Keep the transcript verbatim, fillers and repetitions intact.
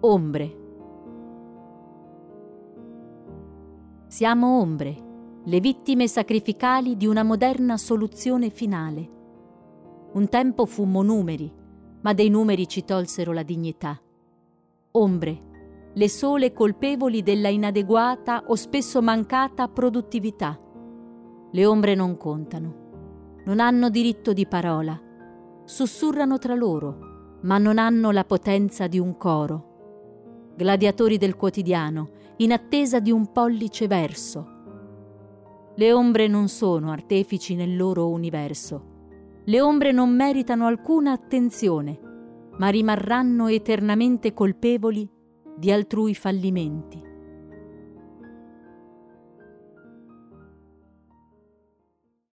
Ombre. Siamo ombre, le vittime sacrificali di una moderna soluzione finale. Un tempo fummo numeri, ma dei numeri ci tolsero la dignità. Ombre, le sole colpevoli della inadeguata o spesso mancata produttività. Le ombre non contano, non hanno diritto di parola, sussurrano tra loro, ma non hanno la potenza di un coro. Gladiatori del quotidiano, in attesa di un pollice verso. Le ombre non sono artefici nel loro universo. Le ombre non meritano alcuna attenzione, ma rimarranno eternamente colpevoli di altrui fallimenti.